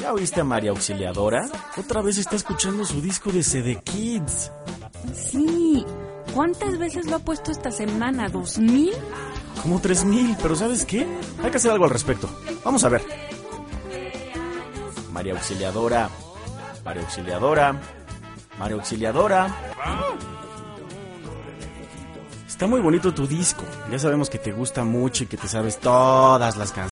¿Ya oíste a María Auxiliadora? Otra vez está escuchando su disco de CD Kids. Sí. ¿Cuántas veces lo ha puesto esta semana? ¿2000? Como 3000, pero ¿sabes qué? Hay que hacer algo al respecto. Vamos a ver. María Auxiliadora. María Auxiliadora. María Auxiliadora. Está muy bonito tu disco. Ya sabemos que te gusta mucho y que te sabes todas las canciones.